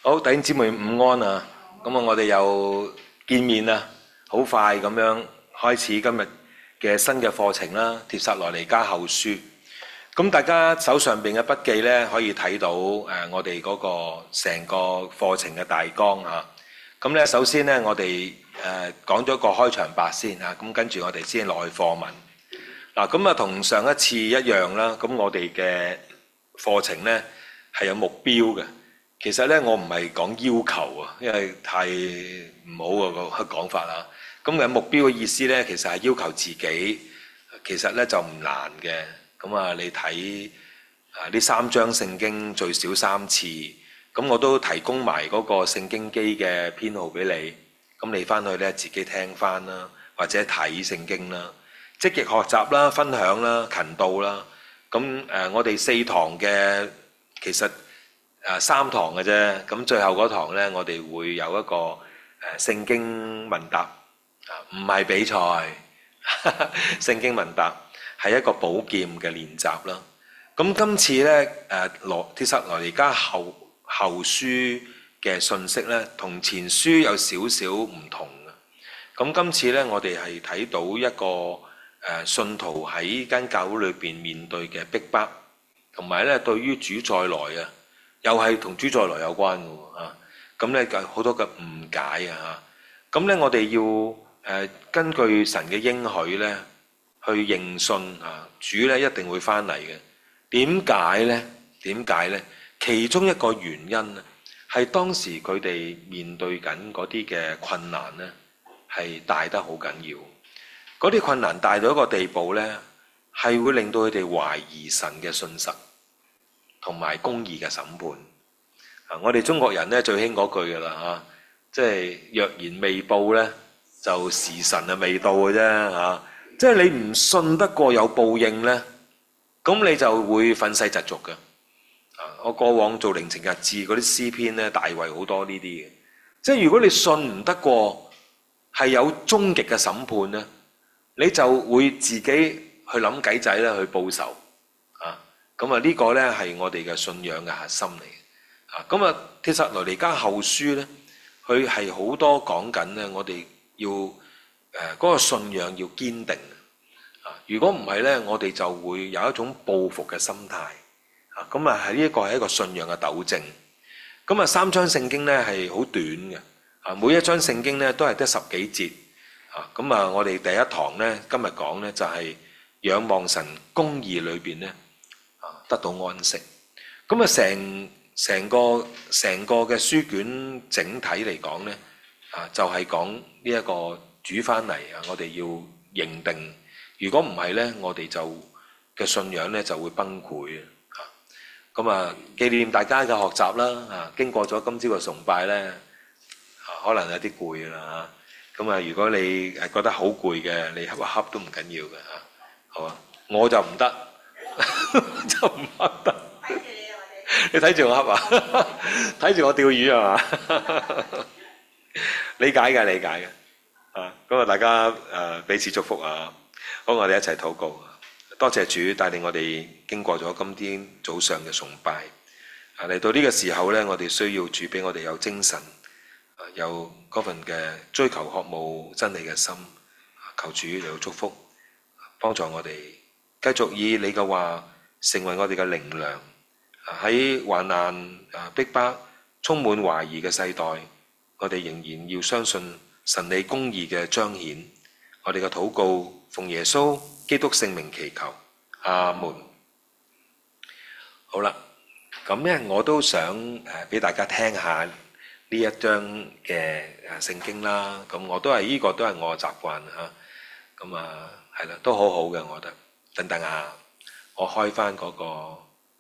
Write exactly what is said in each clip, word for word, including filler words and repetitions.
好，弟兄姊妹午安啊！咁啊，我哋又見面啦，好快咁樣開始今日嘅新嘅課程啦，《帖撒羅尼迦後書》。咁大家手上邊嘅筆記呢，可以睇到誒，我哋嗰個成個課程嘅大綱啊。咁呢，首先呢，我哋誒講咗個開場白先啊，咁跟住我哋先落去課文。嗱，咁啊，同上一次一樣啦。咁我哋嘅課程呢係有目標嘅。其實咧，我唔係講要求啊，因為太唔好個講法啦。咁嘅目標嘅意思咧，其實係要求自己，其實咧就唔難嘅。咁啊，你睇啊呢三章聖經最少三次，咁我都提供埋嗰個聖經機嘅編號俾你。咁你翻去咧自己聽翻啦，或者睇聖經啦，積極學習啦、分享啦、勤道啦。咁誒，我哋四堂嘅其實。誒三堂嘅啫，咁最後嗰堂呢，我哋會有一個誒聖經問答，啊唔係比賽，聖經問答係一個寶劍嘅練習啦。咁今次呢，誒羅帖撒羅尼迦後後書嘅信息呢，同前書有少少唔同嘅。咁今次呢，我哋係睇到一個誒信徒喺間教會裏邊面對嘅逼迫，同埋呢對於主再來啊。又係同主再來有關嘅喎，啊，咁咧就好多嘅誤解啊，咁咧我哋要誒、呃、根據神嘅應許咧去認信啊，主咧一定會翻嚟嘅。點解咧？點解咧？其中一個原因啊，係當時佢哋面對緊嗰啲嘅困難咧，係大得好緊要。嗰啲困難大到一個地步咧，係會令到佢哋懷疑神嘅信實。同埋公義嘅審判啊！我哋中國人咧最興嗰句噶啦嚇，即係若然未報咧，就時辰啊未到嘅啫嚇。即係你唔信得過有報應咧，咁你就會憤世嫉俗嘅啊！我過往做靈情日誌嗰啲詩篇咧，大衛好多呢啲嘅。即係如果你信唔得過係有終極嘅審判咧，你就會自己去諗計仔咧去報仇。咁啊，呢個咧係我哋嘅信仰嘅核心嚟嘅。啊，咁啊，帖撒羅尼迦後書咧，佢係好多講緊咧，我哋要誒嗰個信仰要堅定。啊，如果唔係咧，我哋就會有一種報復嘅心態。啊，咁啊，係呢一個係一個信仰嘅糾正。咁啊，三章聖經咧係好短嘅。啊，每一章聖經咧都係得十幾節。啊，咁啊，我哋第一堂咧今日講咧就係仰望神公義裏邊咧。得到安息，咁啊，成成個成個嘅書卷整體嚟講呢，啊，就係講呢一個主翻嚟啊，我哋要認定，如果唔係呢，我哋就嘅信仰呢就會崩潰啊。咁啊，紀念大家嘅學習啦，啊，經過咗今朝嘅崇拜呢，啊，可能有啲攰啦嚇。咁啊，如果你係覺得好攰嘅，你瞌一瞌都唔緊要嘅嚇，好啊，我就唔得。就唔得，你睇住我恰啊，睇住我釣魚啊嘛，理解嘅，理解嘅，啊，咁啊，大家誒彼此祝福啊，好，我哋一齊禱告，多謝主帶領我哋經過咗今天早上嘅崇拜，啊，嚟到呢個時候呢，我哋需要主俾我哋有精神，啊，有嗰份嘅追求渴慕真理嘅心，求主嚟到祝福，幫助我哋。繼續以你嘅話成為我哋嘅靈糧，喺患難、啊逼迫、充滿懷疑嘅世代，我哋仍然要相信神理公義嘅彰顯。我哋嘅禱告奉耶穌基督聖名祈求，阿門。好啦，咁咧我都想誒俾大家聽下呢一章嘅誒聖經啦。咁我都係呢個都係我嘅習慣嚇。咁啊係啦，都好好嘅，我覺得。等等啊，我開翻嗰個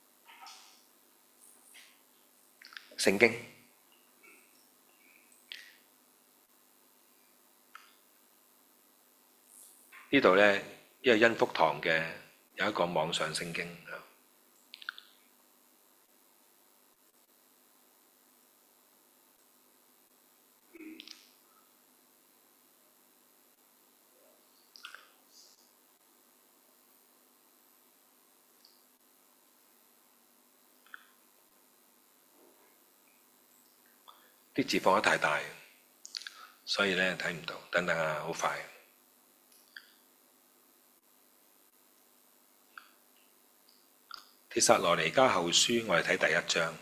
聖經呢度呢，因為恩福堂嘅有一個網上聖經。 啲字放得太大，所以咧睇唔到。等等啊，好快。帖撒羅尼迦後書，我哋睇第一章。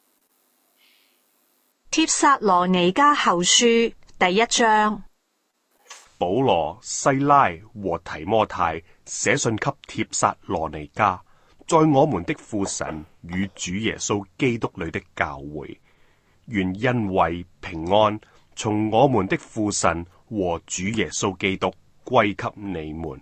帖撒羅尼迦後書第一章。 保羅、西拉和提摩太寫信給帖撒羅尼迦，在我們的父神與主耶穌基督裏的教會，願恩惠平安從我們的父神和主耶穌基督歸給你們。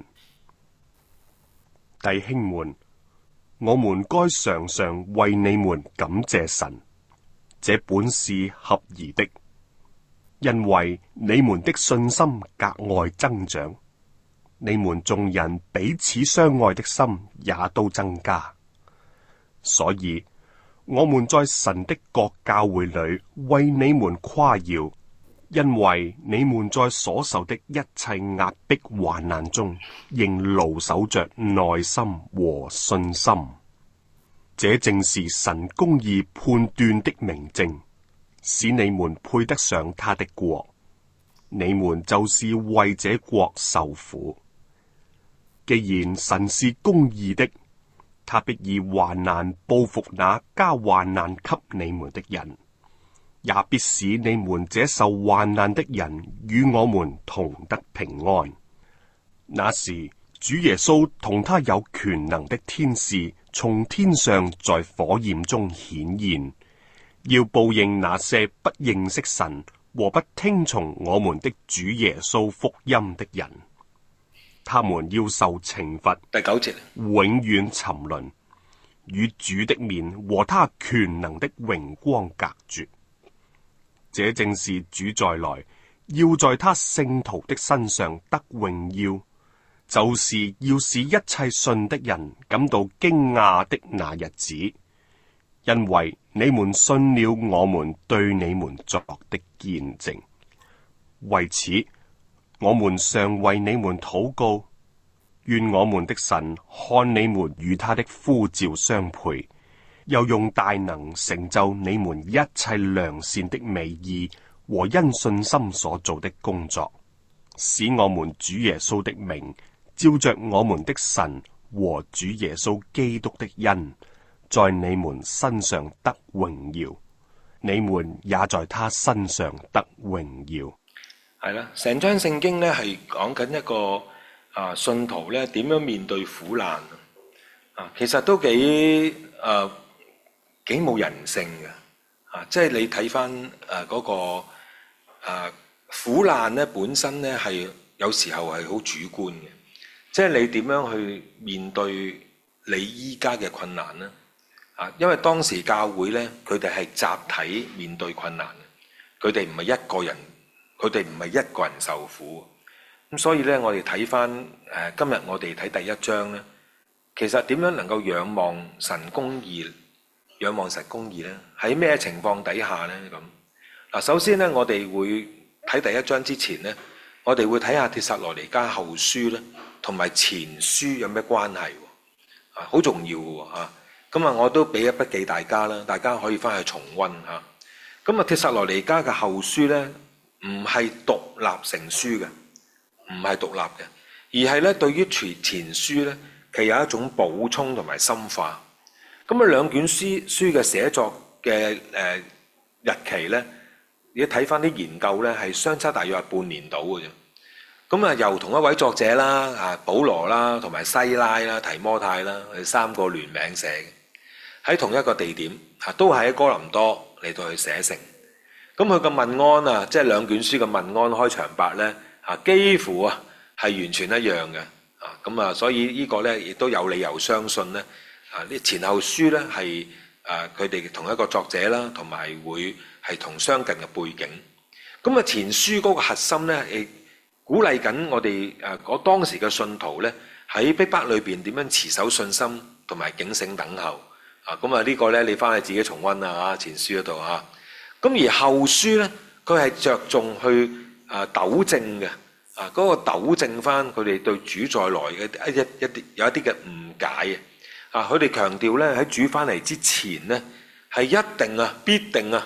弟兄們，我們該常常為你們感謝神，這本是合宜的，因為你們的信心格外增長，你們眾人彼此相愛的心也都增加。所以我們在神的各教會裏為你們誇耀，因為你們在所受的一切壓迫患難中，仍牢守着耐心和信心。這正是神公義判斷的明證，使你們配得上他的國。你們就是為這國受苦。既然神是公義的，他必以患難報復那加患難給你們的人，也必使你們這受患難的人與我們同得平安。那時主耶穌同他有權能的天使從天上在火焰中顯現，要報應那些不認識神和不聽從我們的主耶穌福音的人。他們要受懲罰， 第九節， 永遠沉淪，與主的面和他權能的榮光隔絕。這正是主再來，要在他聖徒的身上得榮耀，就是要使一切信的人感到驚訝的那日子，因為你們信了我們對你們作的見證。為此，我們常為你們禱告，願我們的神看你們與他的呼召相配，又用大能成就你們一切良善的美意和因信心所做的工作，使我們主耶穌的名照着我們的神和主耶穌基督的恩，在你們身上得榮耀，你們也在他身上得榮耀。 係啦，成章聖經咧係講緊一個啊信徒咧點樣面對苦難啊，其實都幾誒幾冇人性嘅啊！即係你睇翻誒嗰個誒苦難咧本身咧係有時候係好主觀嘅，即係你點樣去面對你依家嘅困難咧啊？因為當時教會咧佢哋係集體面對困難嘅，佢哋唔係一個人。佢哋唔係一個人受苦，咁所以咧，我哋睇翻誒今日我哋睇第一章咧，其實點樣能夠仰望神公義、仰望神公義咧？喺咩情況底下咧？咁嗱，首先咧，我哋會睇第一章之前咧，我哋會睇下帖撒羅尼迦後書咧，同埋前書有咩關係？啊，好重要嘅嚇。咁啊，我都俾一筆記大家啦，大家可以翻去重溫嚇。咁啊，帖撒羅尼迦嘅後書咧，唔係獨立成書嘅，唔係獨立嘅，而係咧對於前前書咧，其實有一種補充同埋深化。咁啊，兩卷書書嘅寫作嘅誒、呃、日期咧，你睇翻啲研究咧，係相差大約係半年到嘅啫。咁啊，由同一位作者啦，啊保羅啦，同埋西拉啦、提摩太啦，佢三個聯名寫嘅，喺同一個地點，嚇都係喺哥林多嚟到去寫成。咁佢嘅問安啊，即係兩卷書嘅問安開場白咧，啊幾乎啊係完全一樣嘅，啊咁啊，所以呢個咧亦都有理由相信咧，啊呢前後書咧係誒佢哋同一個作者啦，同埋會係同相近嘅背景。咁啊前書嗰個核心咧，誒鼓勵緊我哋誒嗰當時嘅信徒咧喺逼迫裏邊點樣持守信心同埋警醒等候。啊咁啊呢個咧你翻去自己重溫啊前書嗰度嚇。咁而後書咧，佢係着重去啊糾正嘅，啊嗰個糾正翻佢哋對主再來嘅一一一啲有一啲嘅誤解啊！佢哋強調咧喺主翻嚟之前咧，係一定啊必定啊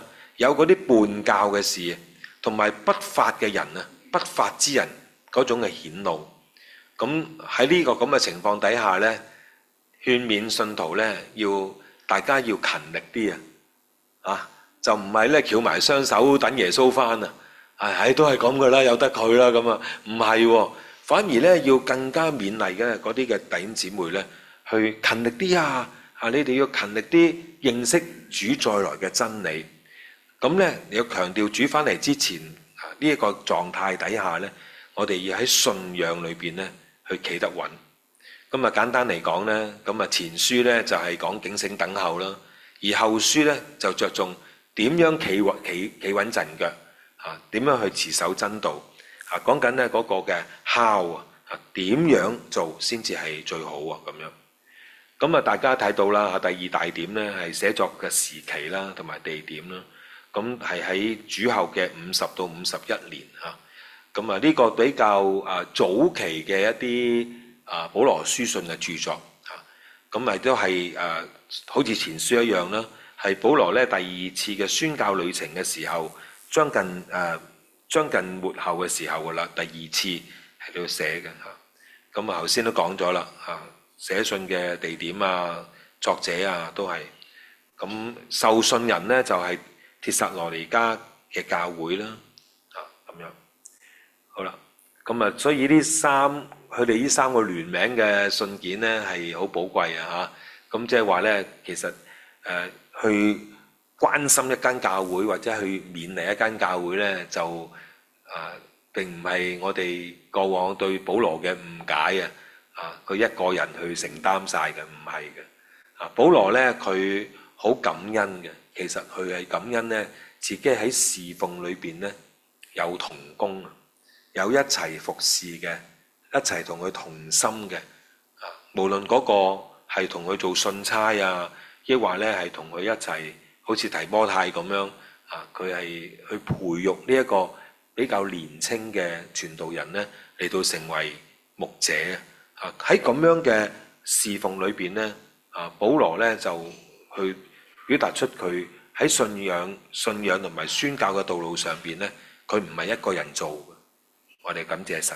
有嗰啲叛教嘅事，同埋不法嘅人啊，不法之人嗰種嘅顯露。咁喺呢個咁嘅情況底下呢，勸勉信徒呢，要大家要勤力啲啊！啊，就唔係呢，翹埋雙手等耶穌翻啊！唉，都係咁噶啦，由得佢啦咁啊，唔係喎，反而呢，要更加勉勵嘅嗰啲嘅弟兄姊妹呢，去勤力啲啊！啊，你哋要勤力啲認識主再來嘅真理。咁呢，你要強調主翻嚟之前呢一個狀態底下呢，我哋要喺信仰裏邊呢去企得穩。咁啊，簡單嚟講呢，咁啊前書呢就係講警醒等候啦，而後書呢就着重點樣企穩企企穩陣腳啊，點樣去持守真道啊，講緊呢嗰個嘅 how 啊，點樣做先至係最好啊咁樣。咁啊，大家睇到啦，第二大點呢係寫作嘅時期啦，同埋地點啦。咁係喺主後嘅五十到五十一年嚇。咁啊，呢個比較啊早期嘅一啲啊保羅書信嘅著作嚇。咁咪都係誒，好似前書一樣啦，係保羅咧第二次嘅宣教旅程嘅時候，將近誒將近末後嘅時候噶啦，第二次喺度寫嘅嚇。咁啊，頭先都講咗啦嚇。寫信嘅地點啊、作者啊都係咁，受信人呢就係帖撒羅尼迦嘅教會啦，啊咁樣好啦。咁啊，所以呢三佢哋呢三個聯名嘅信件呢係好寶貴啊嚇。咁即係話呢，其實誒、呃、去關心一間教會或者去勉勵一間教會呢，就啊、呃、並唔係我哋過往對保羅嘅誤解啊。啊！佢一個人去承擔晒嘅，唔係嘅。啊，保羅咧佢好感恩嘅，其實佢係感恩咧，自己喺侍奉裏邊咧有同工啊，有一齊服侍嘅，一齊同佢同心嘅。啊，無論嗰個係同佢做信差啊，抑或咧係同佢一齊，好似提摩太咁樣啊，佢係去培育呢一個比較年輕嘅傳道人咧，嚟到成為牧者。啊！喺咁樣嘅侍奉裏邊咧，啊，保羅咧就去表達出佢喺信仰、信仰同埋宣教嘅道路上邊咧，佢唔係一個人做嘅。我哋感謝神。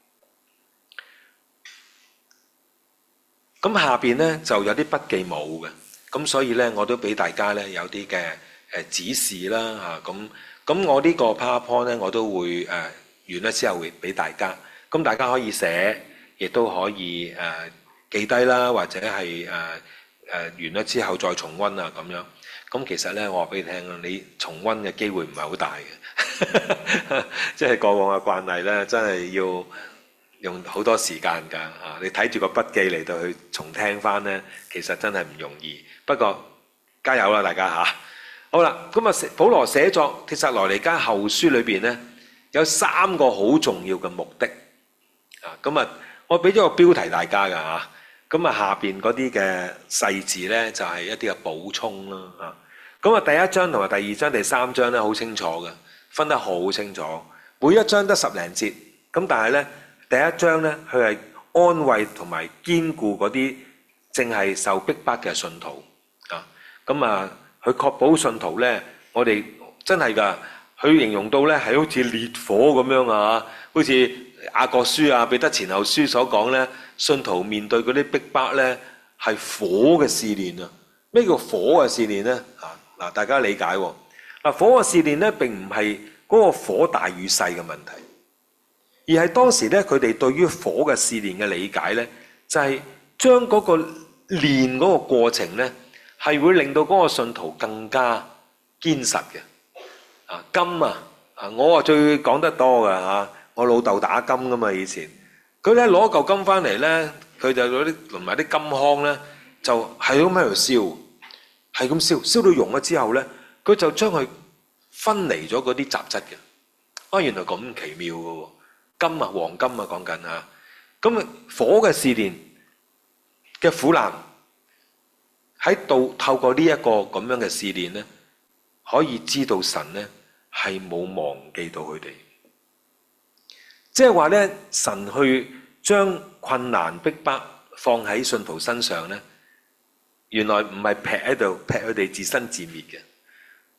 咁下邊咧就有啲筆記冇嘅，咁所以咧我都俾大家咧有啲嘅誒指示啦嚇。咁咁我呢個 PowerPoint 咧我都會誒完咗之後會俾大家，咁大家可以寫。亦都可以誒、呃、記低啦，或者係誒誒完咗之後再重溫啊咁樣。咁其實咧，我話俾你聽，你重溫嘅機會唔係好大嘅，即係過往嘅慣例咧，真係要用好多時間㗎啊！你睇住個筆記嚟到去重聽翻咧，其實真係唔容易。不過加油啦，大家嚇！好啦，咁啊，保羅寫作帖撒羅尼迦後書裏邊咧，有三個好重要嘅目的啊，咁啊。我俾咗個標題大家㗎嚇，咁啊下邊嗰啲嘅細字呢，就係一啲嘅補充啦嚇。咁啊第一章同埋第二章、第三章呢，好清楚嘅，分得好清楚。每一章得十零節，咁但係呢，第一章呢，佢係安慰同埋堅固嗰啲正係受逼迫嘅信徒啊。咁啊，佢確保信徒呢，我哋真係㗎，佢形容到呢係好似烈火咁樣啊，好似雅各書啊、彼得前後書所講咧，信徒面對嗰啲逼迫咧，係火嘅試煉啊！咩叫火嘅試煉咧？啊嗱，大家理解喎。嗱，火嘅試煉咧並唔係嗰個火大與細嘅問題，而係當時咧佢哋對於火嘅試煉嘅理解咧，就係將嗰個煉嗰個過程咧，係會令到嗰個信徒更加堅實嘅。啊，金啊，啊我啊最講得多㗎嚇。我老豆打金噶嘛，以前佢咧攞嚿金翻嚟咧，佢就攞啲同埋啲金腔咧，就係咁喺度燒，係咁燒，燒到溶咗之後咧，佢就將佢分離咗嗰啲雜質嘅。啊，原來咁奇妙嘅喎，金啊，黃金啊，講緊啊，咁啊火嘅試煉嘅苦難喺度透過呢一個咁樣嘅試煉咧，可以知道神咧係冇忘記到佢哋。即係話咧，神去將困難逼迫放喺信徒身上咧，原來唔係劈喺度劈佢哋自生自滅嘅，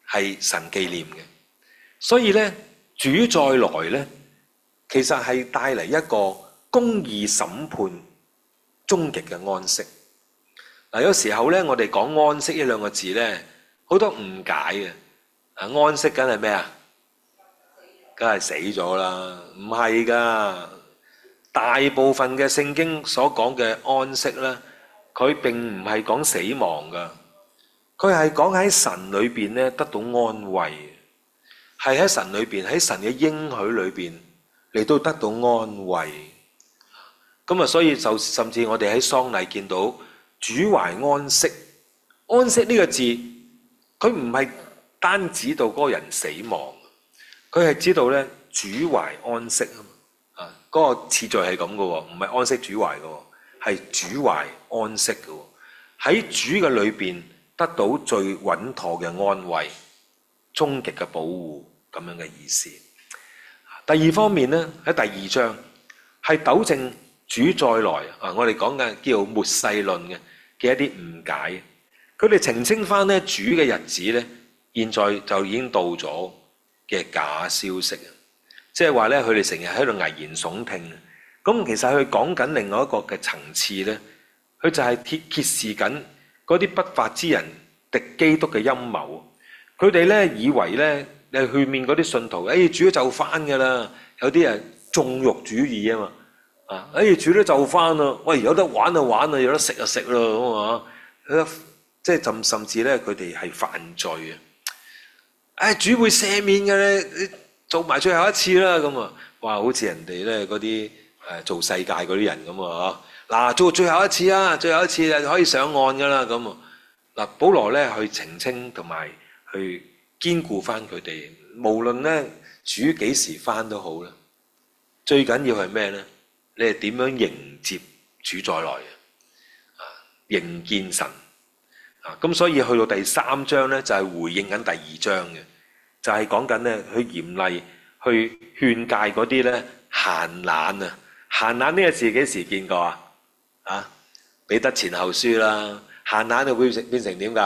係神紀念嘅。所以咧，主再來咧，其實係帶嚟一個公義審判終極嘅安息。嗱，有時候咧，我哋講安息呢兩個字咧，好多誤解嘅。啊，安息梗係咩啊？梗係死咗啦，唔係噶。大部分嘅聖經所講嘅安息咧，佢並唔係講死亡噶，佢係講喺神裏邊咧得到安慰，係喺神裏邊，喺神嘅應許裏邊嚟到得到安慰。咁啊，所以就甚至我哋喺喪禮見到主懷安息，安息呢個字，佢唔係單指到嗰個人死亡，佢係知道咧主懷安息啊嘛。啊，嗰個次序係咁嘅喎，唔係安息主懷嘅喎，係主懷安息嘅喎。喺主嘅裏邊得到最穩妥嘅安慰，終極嘅保護，咁樣嘅意思。第二方面咧，喺第二章係糾正主再來啊！我哋講嘅叫做末世論嘅嘅一啲誤解，佢哋澄清翻咧主嘅日子咧，現在就已經到咗嘅假消息啊！即係話咧，佢哋成日喺度危言聳聽。咁其實佢講緊另外一個嘅層次咧，佢就係揭揭示緊嗰啲不法之人敵基督嘅陰謀。佢哋咧以為咧，你去面嗰啲信徒，誒主都就翻㗎啦。有啲人縱慾主義啊嘛，啊誒主都就翻啦。喂，有得玩就玩啦，有得食就食咯咁啊。即係甚甚至咧，佢哋係犯罪啊！誒主會赦免嘅咧。做埋最後一次啦，咁啊，哇！好似人哋咧嗰啲誒做世界嗰啲人咁啊，嗱做最後一次啊，最後一次就可以上岸噶啦，咁啊，嗱，保羅咧去澄清同埋去堅固翻佢哋，無論咧主幾時翻都好啦，最緊要係咩咧？你係點樣迎接主再來啊？迎見神啊！咁所以去到第三章咧，就係回應緊第二章嘅。就係講緊咧，去嚴厲去勸戒嗰啲咧閒懶啊！閒懶呢個字幾時見過啊？啊，彼得前後書啦，閒懶就會變成點㗎？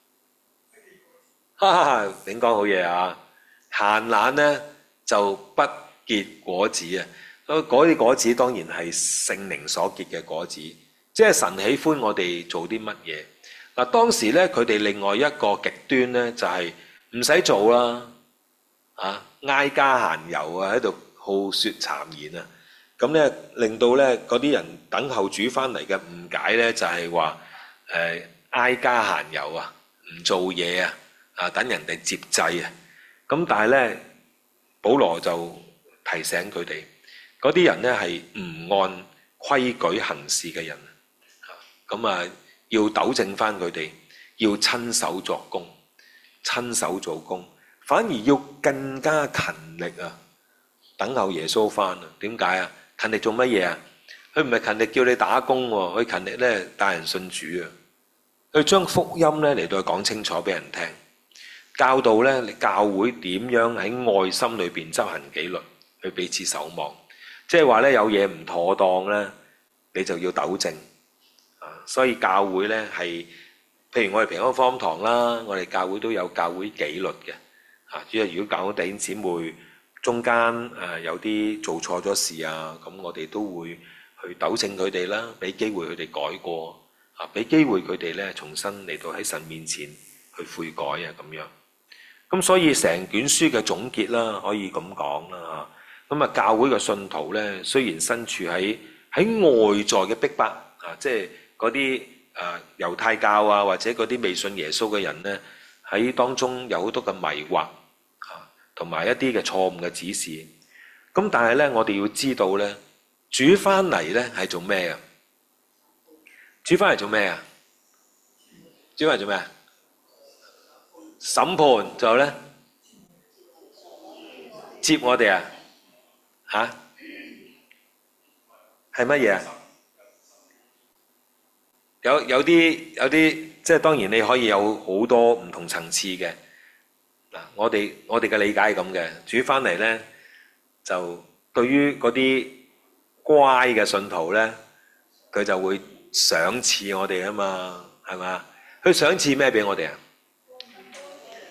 哈哈，頂講好嘢啊！閒懶咧就不結果子啊！嗰啲果子當然係聖靈所結嘅果子，即係神喜歡我哋做啲乜嘢。嗱，當時咧佢哋另外一個極端咧就係、是。唔使做啦，啊，挨家閒遊啊，喺度好説讒言啊，咁咧令到咧嗰啲人等候主翻嚟嘅誤解咧，就係話誒挨家閒遊啊，唔做嘢啊，啊等人哋接濟啊，咁但係咧，保羅就提醒佢哋，嗰啲人咧係唔按規矩行事嘅人，咁啊要糾正翻佢哋，要親手作工。親手做工，反而要更加勤力啊！等候耶穌翻啊？點解啊？勤力做乜嘢啊？佢唔係勤力叫你打工喎，佢勤力咧帶人信主啊！佢將福音咧嚟到講清楚俾人聽，教導咧你教會點樣喺愛心裏邊執行紀律，去彼此守望。即係話咧有嘢唔妥當咧，你就要糾正啊！所以教會咧係。譬如我哋平安福音堂啦，我哋教會都有教會紀律嘅嚇。主要如果教會弟兄姊妹中間誒有啲做錯咗事啊，咁我哋都會去糾正佢哋啦，俾機會佢哋改過啊，俾機會佢哋咧重新嚟到喺神面前去悔改啊咁樣。咁所以成卷書嘅總結啦，可以咁講啦嚇。咁啊，教會嘅信徒咧，雖然身處喺喺外在嘅逼迫啊，即係嗰啲。誒猶太教啊，或者嗰啲未信耶穌嘅人咧，喺當中有好多嘅迷惑啊，同埋一啲嘅錯誤嘅指示。咁但係咧，我哋要知道咧，主翻嚟咧係做咩啊？主翻嚟做咩啊？主翻嚟做咩啊？審判，仲有咧接我哋啊？嚇？係乜嘢啊？有有啲有啲，即係當然你可以有好多唔同層次嘅嗱。我哋我哋嘅理解係咁嘅，主翻嚟咧就對於嗰啲乖嘅信徒咧，佢就會賞賜我哋啊嘛，係嘛？佢賞賜咩俾我哋啊？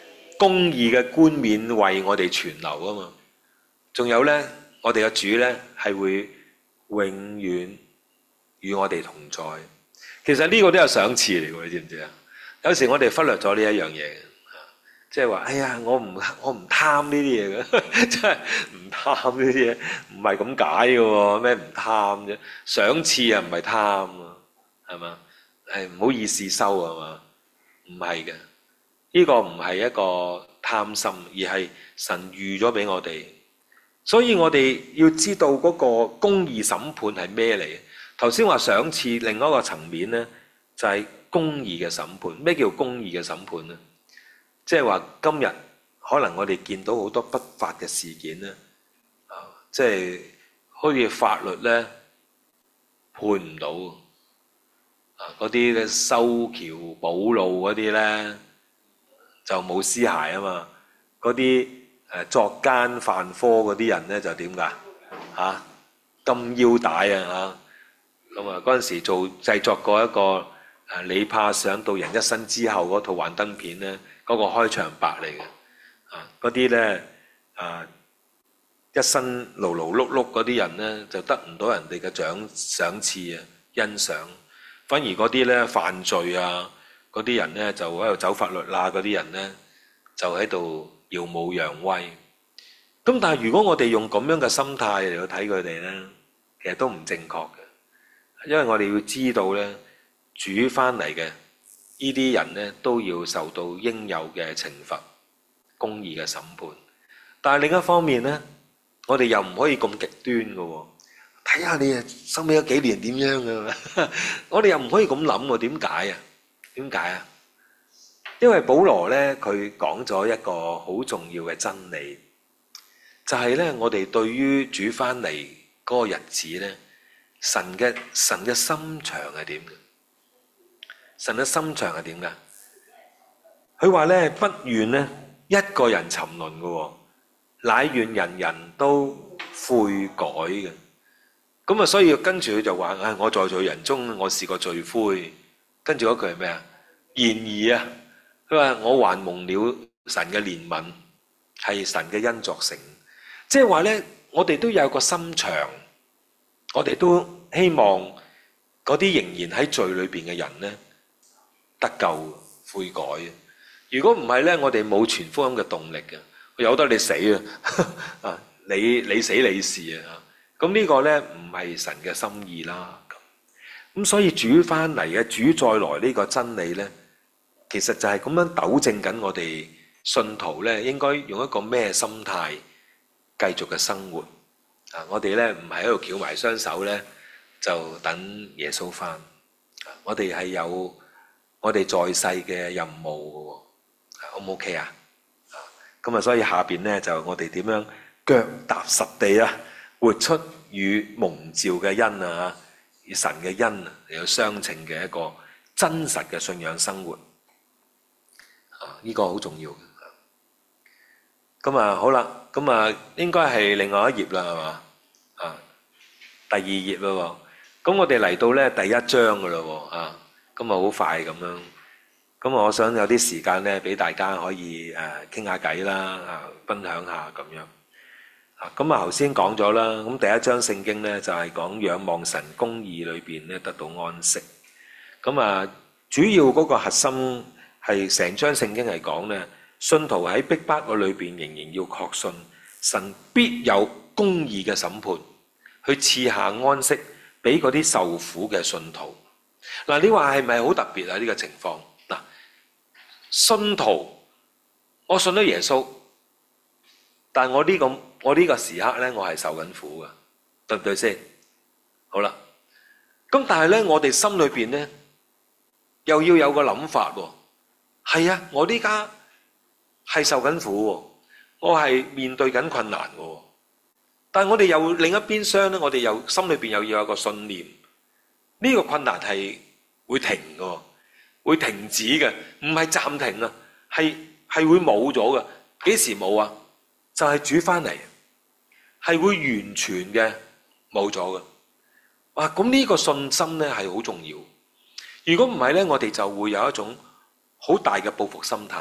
公義嘅冠冕為我哋存留啊嘛。仲有呢，我哋嘅主呢係會永遠與我哋同在。其實呢個都有賞賜嚟嘅，你知唔知啊？有時我哋忽略咗呢一樣嘢，即係話：哎呀，我唔我唔貪呢啲嘢嘅，真係唔貪呢啲嘢，唔係咁解嘅喎。咩唔貪啫？賞賜啊，唔係貪啊，係嘛？誒，唔好意思收啊嘛，唔係嘅。呢個唔係一個貪心，而係神預咗俾我哋。所以我哋要知道嗰個公義審判係咩嚟嘅？頭先話賞賜，另外一個層面呢，就係公義嘅審判。咩叫公義嘅審判呢？即係話今日可能我哋見到好多不法嘅事件呢，啊，即係好似法律呢判唔到，啊，嗰啲咧修橋補路嗰啲呢，就冇屍骸啊嘛，嗰啲誒作奸犯科嗰啲人呢，就點㗎？嚇，金腰帶啊嚇，咁啊嗰陣時做製作過一個誒你怕想到人一生之後嗰套幻燈片呢，嗰個開場白嚟嘅，啊嗰啲呢，啊一生勞勞碌碌嗰啲人呢，就得唔到人哋嘅獎賞賜啊欣賞，反而嗰啲呢，犯罪啊嗰啲人呢，就喺度走法律啦，嗰啲人呢，就喺度耀武揚威。咁但係如果我哋用咁樣嘅心態嚟去睇佢哋呢，其實都唔正確嘅，因為我哋要知道呢，主翻嚟嘅呢啲人呢，都要受到應有嘅懲罰、公義嘅審判。但係另一方面呢，我哋又唔可以咁極端嘅喎。睇下你啊，收尾嗰幾年點樣嘅？我哋又唔可以咁諗喎。點解啊？點解啊？因為保羅呢，佢講咗一個好重要嘅真理，就係呢，我哋對於主翻嚟嗰個日子呢，神嘅神嘅心腸係點嘅？神嘅心腸係點嘅？佢話呢，不願呢一個人沉淪嘅，乃願人人都悔改嘅。咁啊，所以跟住佢就話：唉，我在罪人中，我試過罪魁。跟住嗰句係咩啊？然而啊，佢話我還蒙了神嘅憐憫，係神嘅恩作成。即係話呢，我哋都有個心腸，我哋都希望嗰啲仍然喺罪裏邊嘅人呢，得救悔改。如果唔係呢，我哋冇傳福音嘅動力嘅，由得你死啊！啊，你你死你事啊！咁呢個呢，唔係神嘅心意啦。咁所以主翻嚟嘅主再來呢個真理呢，其實就係咁樣糾正緊我哋信徒呢，應該用一個咩心態繼續嘅生活啊！我哋呢，唔係喺度翹埋雙手呢，就等耶穌翻。我哋係有我哋在世嘅任務嘅，好唔 OK 啊？咁啊，所以下邊呢，就我哋點樣腳踏實地啊，活出與蒙召嘅恩啊，與神嘅恩嚟有相稱嘅一個真實嘅信仰生活啊！呢個好重要嘅。咁啊，好啦，咁啊，應該係另外一頁啦，係嘛？啊，第二頁啦。咁我哋嚟到咧第一章噶啦，啊，咁啊好快咁樣。咁我想有啲時間咧，俾大家可以誒傾下偈啦，啊，分享下咁樣。啊，咁啊頭先講咗啦，咁第一章聖經咧就係講仰望神公義裏邊咧得到安息。咁啊，主要嗰個核心係成章聖經嚟講咧，信徒喺逼迫嘅裏邊仍然要確信神必有公義嘅審判，去賜下安息俾嗰啲受苦嘅信徒。嗱，你話係咪好特別啊？呢個情況嗱，信徒我信咗耶穌，但我呢個我呢個時刻咧，我係受緊苦㗎，對唔對先？好啦，咁但係咧，我哋心裏邊咧又要有個諗法喎。係啊，我呢家係受緊苦喎，我係面對緊困難喎。但係我哋又另一邊廂咧，我哋又心裏邊又要有個信念，呢個困難係會停嘅，會停止嘅，唔係暫停啊，係係會冇咗嘅。幾時冇啊？就係主翻嚟，係會完全嘅冇咗嘅。哇！咁呢個信心咧係好重要。如果唔係咧，我哋就會有一種好大嘅報復心態，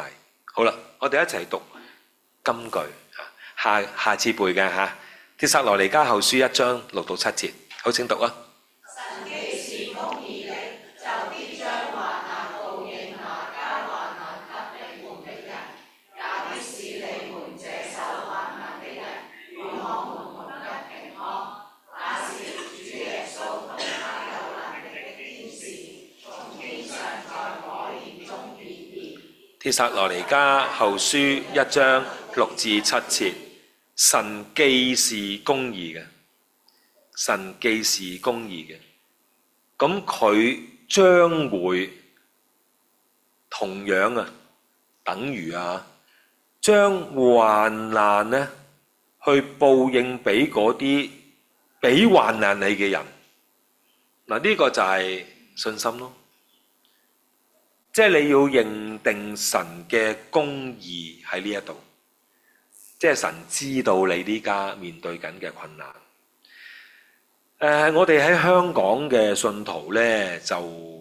好啦，我哋一齊讀金句，下下次背嘅嚇。帖撒羅尼迦後書一章六到七節，好，請讀啊！ 神既是公義的，就必將患難報應那加患難給你們的人，也必使你們這受患難的人與我們同得平安。那是主耶穌同他有能力的天使從天上在火焰中顯現。 帖撒羅尼迦後書一章六至七節，神既是公義嘅，神既是公義嘅，咁佢將會同樣啊，等於啊，將患難呢去報應俾嗰啲俾患難你嘅人。嗱，呢個就係信心咯。即係你要認定神嘅公義喺呢一度，即係神知道你呢家面對緊嘅困難。誒、呃，我哋喺香港嘅信徒咧，就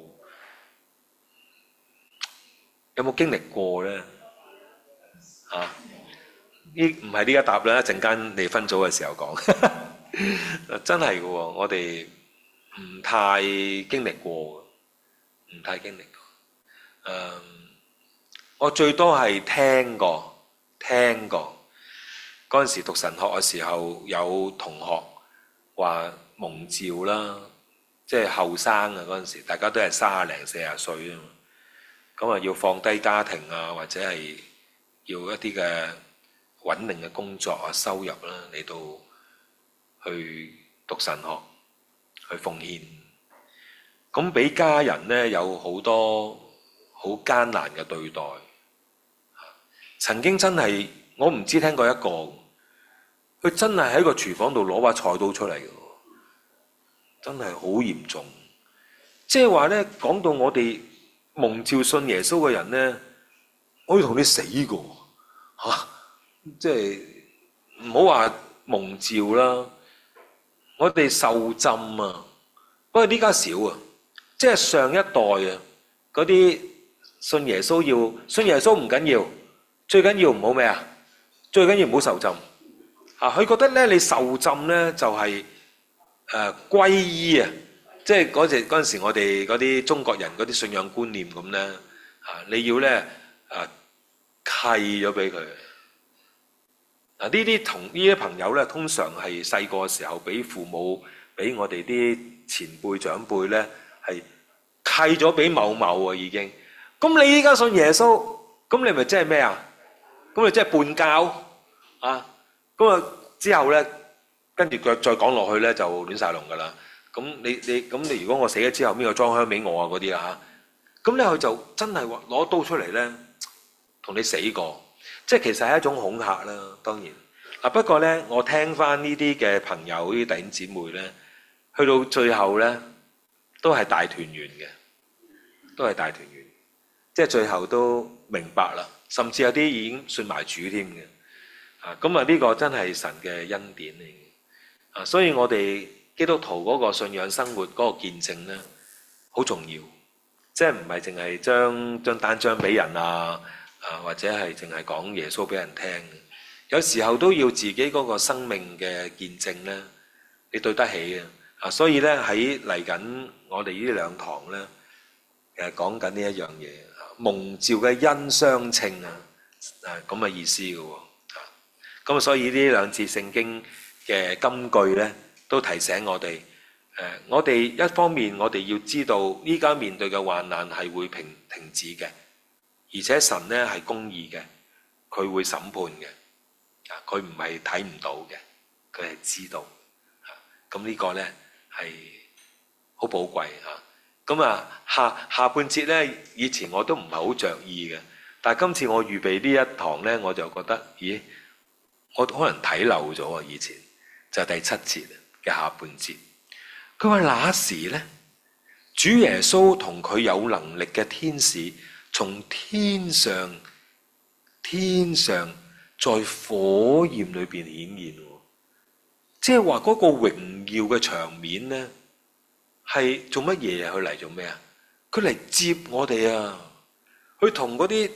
有冇經歷過咧？啊，呢唔係呢一答啦，一陣間你分組嘅時候講。真係嘅喎，我哋唔太經歷過，唔太經歷過。誒、嗯，我最多係聽過，聽過嗰陣時讀神學嘅時候，有同學話蒙召啦，即係後生啊嗰陣時，大家都係三十零四十歲啊嘛，咁啊要放低家庭啊，或者係要一啲嘅穩定嘅工作啊、收入啦，嚟到去讀神學，去奉獻，咁俾家人呢，有好多好艱難嘅對待，曾經真係我唔知聽過一個，佢真係喺個廚房度攞把菜刀出嚟嘅，真係好嚴重。即係話咧，講到我哋蒙召信耶穌嘅人咧，我要同你死過嚇、啊，即係唔好話蒙召啦，我哋受浸啊，不過呢家少啊，即係上一代啊嗰啲。信耶穌要信耶穌唔緊要，最緊要唔好咩啊？最緊要唔好受浸啊！佢覺得咧，你受浸咧就係誒皈依啊，即係嗰陣嗰陣時我哋嗰啲中國人嗰啲信仰觀念咁咧啊，你要咧啊契咗俾佢啊！呢啲同呢啲朋友咧，通常係細個嘅時候俾父母俾我哋啲前輩長輩咧係契咗俾某某啊已經。咁你依家信耶穌，咁你咪即係咩啊？咁你即係叛教啊？咁啊之後咧，跟住佢再講落去咧就亂晒龍噶啦。咁你你咁你如果我死咗之後，邊個裝香俾我啊？嗰啲啊嚇，咁咧佢就真係話攞刀出嚟咧，同你死過，即係其實係一種恐嚇啦。當然啊，不過咧我聽翻呢啲嘅朋友呢啲弟兄姊妹咧，去到最後咧都係大團圓嘅，都係大團圓。即係最後都明白啦，甚至有啲已經信埋主添嘅，啊咁啊呢個真係神嘅恩典嚟嘅，啊所以我哋基督徒嗰個信仰生活嗰個見證咧，好重要，即係唔係淨係將將單張俾人啊，啊或者係淨係講耶穌俾人聽嘅，有時候都要自己嗰個生命嘅見證咧，你對得起嘅，啊所以咧喺嚟緊我哋呢兩堂咧，誒講緊呢一樣嘢。蒙召嘅恩相稱啊，啊咁嘅意思嘅喎，咁啊所以呢兩節聖經嘅金句咧，都提醒我哋，誒我哋一方面我哋要知道依家面對嘅患難係會停停止嘅，而且神咧係公義嘅，佢會審判嘅，啊佢唔係睇唔到嘅，佢係知道，啊咁呢個咧係好寶貴嚇。咁啊，下下半節咧，以前我都唔係好着意嘅，但係今次我預備呢一堂咧，我就覺得，咦，我可能睇漏咗啊！以前就係第七節嘅下半節，佢話那時咧，主耶穌同佢有能力嘅天使從天上天上在火焰裏邊顯現，即係話嗰個榮耀嘅場面咧。係做乜嘢啊？佢嚟做咩啊？佢嚟接我哋啊！佢同嗰啲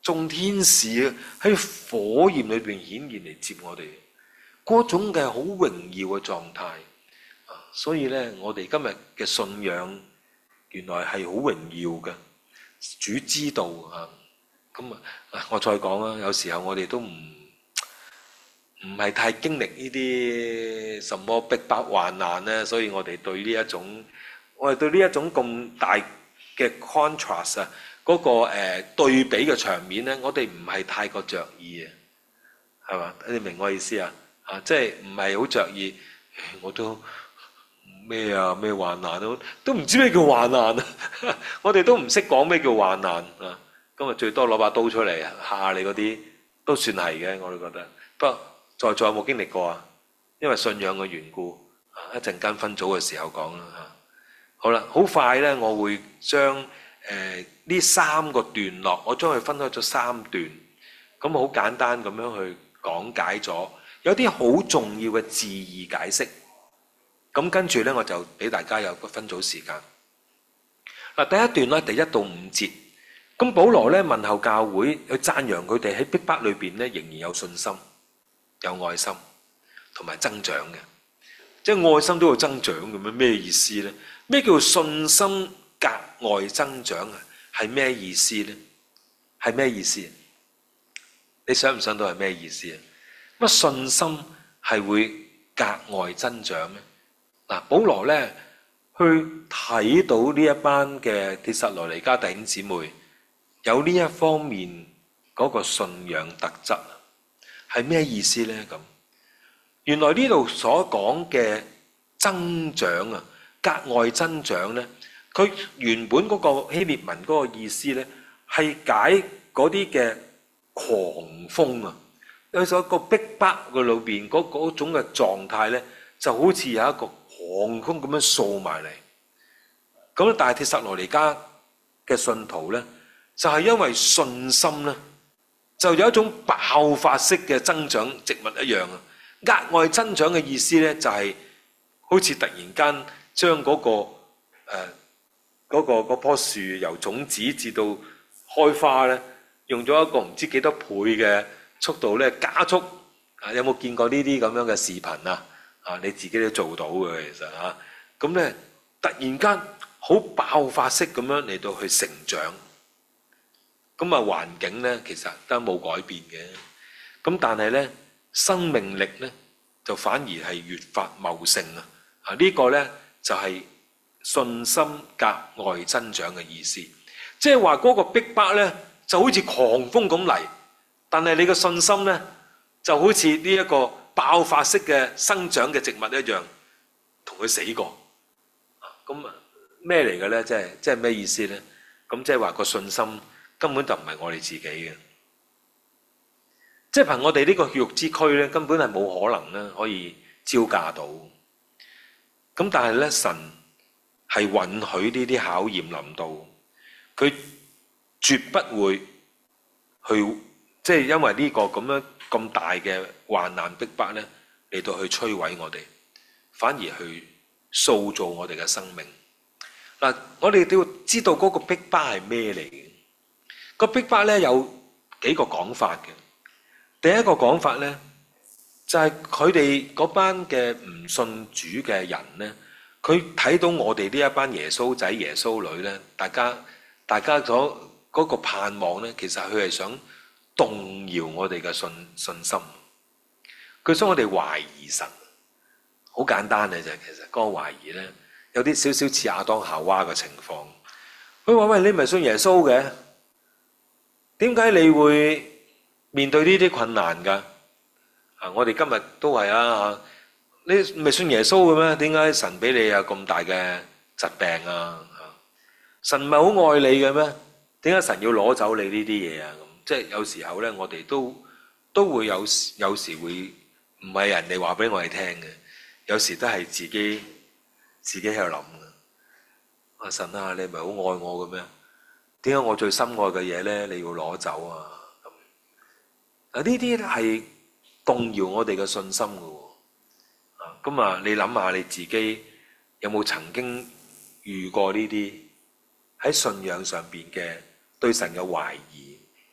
眾天使喺火焰裏邊顯現嚟接我哋，嗰種嘅好榮耀嘅狀態。所以咧，我哋今日嘅信仰原來係好榮耀嘅，主知道啊。咁啊，我再講啦，有時候我哋都唔唔係太經歷呢啲什麼逼迫患難咧，所以我哋對呢一種，我哋對呢一種咁大嘅 contrast 啊，嗰個誒對比嘅場面咧，我哋唔係太過着意啊，係嘛？你明我意思啊？啊，即係唔係好着意，我都。咩啊？咩患難都都唔知咩叫患難啊！我哋都唔識講咩叫患難啊！今日最多攞把刀出嚟嚇下你嗰啲，都算係嘅，我都覺得。不過在座有冇經歷過啊？因為信仰嘅緣故，一陣間分組嘅時候講啦嚇。好啦，好快咧，我會將誒呢三個段落，我將佢分開咗三段，咁好簡單咁樣去講解咗，有啲好重要嘅字義解釋。咁跟住咧，我就俾大家有個分組時間。嗱，第一段咧，第一到五節，咁保羅咧問候教會，去讚揚佢哋喺逼迫裏邊咧，仍然有信心、有愛心同埋增長嘅。即係愛心都要增長咁樣，咩意思咧？咩叫信心格外增長啊？係咩意思咧？係咩意思？你想唔想到係咩意思啊？乜信心係會格外增長咩？嗱，保羅咧去睇到呢一班嘅帖撒羅尼迦弟兄姊妹有呢一方面嗰個信仰特質，係咩意思咧？咁原來呢度所講嘅增長啊，格外增長咧，佢原本嗰個希臘文嗰個意思咧，係解嗰啲嘅狂風啊，有咗個逼迫嘅裏邊嗰嗰種嘅狀態咧，就好似有一個狂風咁樣掃埋嚟。咁但係帖撒羅尼迦嘅信徒咧，就係因為信心咧，就有一種爆發式嘅增長，植物一樣啊。額外增長嘅意思咧，就係好似突然間將嗰個誒嗰個嗰棵樹由種子至到開花咧，用咗一個唔知幾多倍嘅速度咧加速啊！有冇見過呢啲咁樣嘅視頻啊？啊，你自己都做到嘅其實啊，咁咧突然間好爆發式咁樣嚟到去成長，咁啊環境咧其實都冇改變嘅，咁但係咧生命力咧就反而係越發茂盛啊！啊呢個咧就係信心格外增長嘅意思，即係話嗰個逼迫咧就好似狂風咁嚟，但係你嘅信心咧就好似呢一個爆發式嘅生長嘅植物一樣，同佢死過。咁咩嚟嘅咧？即係即係咩意思咧？咁即係話個信心根本就唔係我哋自己嘅，即係憑我哋呢個血肉之軀咧，根本係冇可能咧可以招架到。咁但係咧，神係允許呢啲考驗臨到，佢絕不會去即係因為呢個咁樣咁大嘅患難逼迫咧嚟到去摧毀我哋，反而去塑造我哋嘅生命。嗱，我哋都要知道嗰個逼迫係咩嚟嘅？個逼迫咧有幾個講法嘅。第一個講法咧就係佢哋嗰班嘅唔信主嘅人咧，佢睇到我哋呢一班耶穌仔耶穌女咧，大家大家所嗰個盼望咧，其實佢係想動搖我哋嘅信信心，佢想我哋懷疑神。好簡單嘅啫，其實嗰個懷疑咧有啲少少似亞當夏娃嘅情況。佢話：喂，你唔係信耶穌嘅，點解你會面對呢啲困難㗎？啊，我哋今日都係啊，你唔係信耶穌嘅咩？點解神俾你有咁大嘅疾病啊？神唔係好愛你嘅咩？點解神要攞走你呢啲嘢啊？咁即係有時候咧，我哋都都會有有時會唔係人哋話俾我哋聽嘅，有時都係自己自己喺度諗嘅。阿神啊，你唔係好愛我嘅咩？點解我最深愛嘅嘢咧，你要攞走啊？咁啊，呢啲係動搖我哋嘅信心嘅喎。啊，咁啊，你諗下你自己有冇曾經遇過呢啲喺信仰上邊嘅對神嘅懷疑？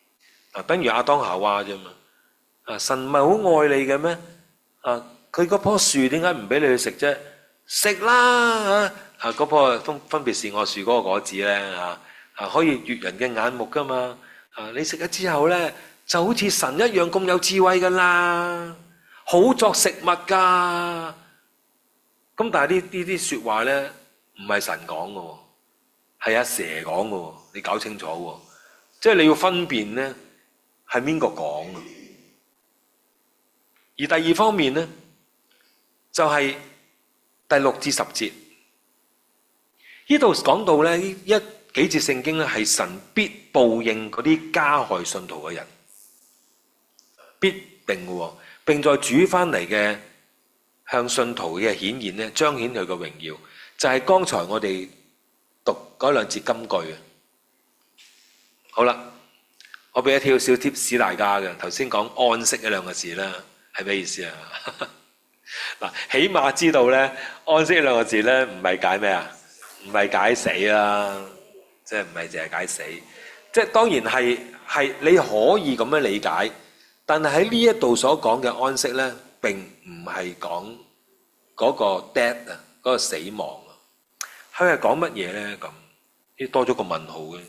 啊，等於亞當夏娃啫嘛。啊，神唔係好愛你嘅咩？啊，佢嗰棵樹點解唔俾你去食啫？食啦啊！啊，嗰棵分分別是我樹嗰個果子咧啊啊，可以悅人嘅眼目噶嘛。啊，你食咗之後咧，就好似神一樣咁有智慧噶啦，好作食物噶。咁但係呢呢啲説話咧，唔係神講嘅喎，係阿蛇講嘅喎，你搞清楚喎。即係你要分辨咧，係邊個講嘅。而第二方面咧，就係第六至十節，呢度講到咧一幾節聖經咧，係神必報應嗰啲加害信徒嘅人，必定嘅喎，並在主翻嚟嘅向信徒嘅顯現咧，彰顯佢嘅榮耀。就係剛才我哋讀嗰兩節金句啊。好啦，我俾一條小貼士大家嘅。頭先講安息呢兩個字啦，係咩意思啊？嗱，起碼知道咧，安息呢兩個字咧，唔係解咩啊？唔係解死啦，即係唔係淨係解死。即係當然係係你可以咁樣理解，但係喺呢一度所講嘅安息咧，並唔係講嗰個 death 啊，嗰個死亡啊。佢係講乜嘢咧？咁呢多咗個問號嘅。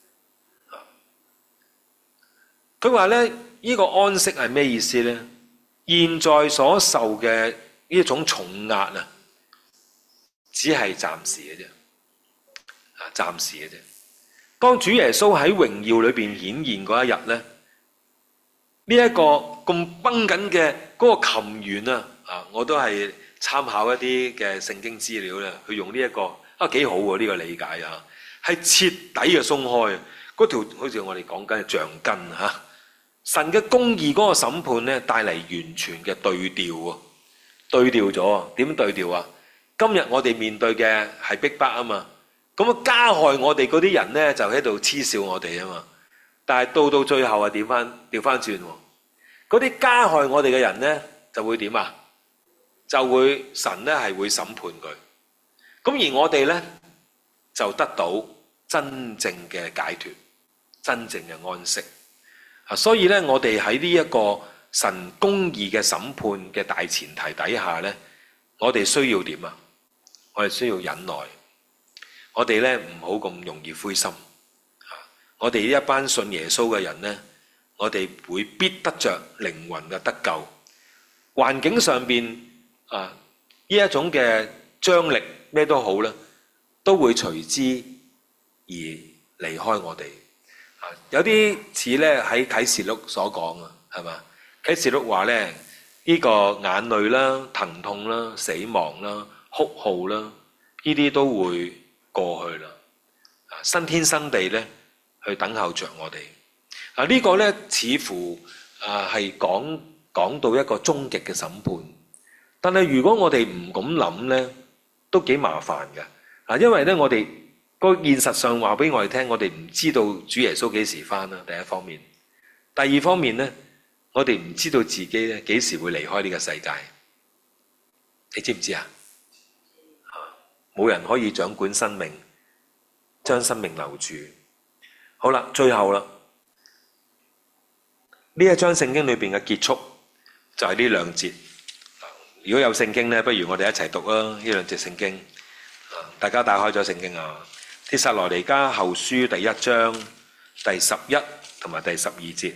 佢話咧，呢個安息係咩意思咧？現在所受嘅呢一種重壓啊，只係暫時嘅啫，啊，暫時嘅啫。當主耶穌喺榮耀裏邊顯現嗰一日咧，呢一個咁繃緊嘅嗰個琴弦啊，啊，我都係參考一啲嘅聖經資料咧，去用呢一個啊幾好喎，呢個理解啊，係徹底嘅鬆開嗰條，好似我哋講緊嘅橡筋嚇。神嘅公義嗰個審判咧，帶嚟完全嘅對調喎，對調咗。點對調啊？今日我哋面對嘅係逼迫啊嘛，咁啊加害我哋嗰啲人咧，就喺度嗤笑我哋啊嘛。但係到到最後啊，調翻調翻轉喎，嗰啲加害我哋嘅人咧，就會點啊？就會神咧係會審判佢。咁而我哋咧就得到真正嘅解脫，真正嘅安息。啊，所以咧，我哋喺呢一個神公義嘅審判嘅大前提底下咧，我哋需要點啊？我哋需要忍耐，我哋咧唔好咁容易灰心。我哋呢一班信耶穌嘅人咧，我哋會必得着靈魂嘅得救。環境上邊啊，呢一種嘅張力咩都好啦，都會隨之而離開我哋。有啲似咧喺啟示錄所講啊，係嘛？啟示錄話咧，呢個眼淚啦、疼痛啦、死亡啦、哭號啦，呢啲都會過去啦。啊，新天新地咧，去等候着我哋。啊，呢個咧似乎啊係講講到一個終極嘅審判。但係如果我哋唔咁諗咧，都幾麻煩嘅。啊，因為咧我哋個現實上話俾我哋聽，我哋唔知道主耶穌幾時返啦。第一方面，第二方面咧，我哋唔知道自己咧幾時會離開呢個世界。你知唔知啊？冇人可以掌管生命，將生命留住。好啦，最後啦，呢一章聖經裏邊嘅結束就係呢兩節。如果有聖經咧，不如我哋一齊讀啦。呢兩節聖經，大家打開咗聖經啊。帖撒羅尼迦後書第一章第十一同埋第十二節，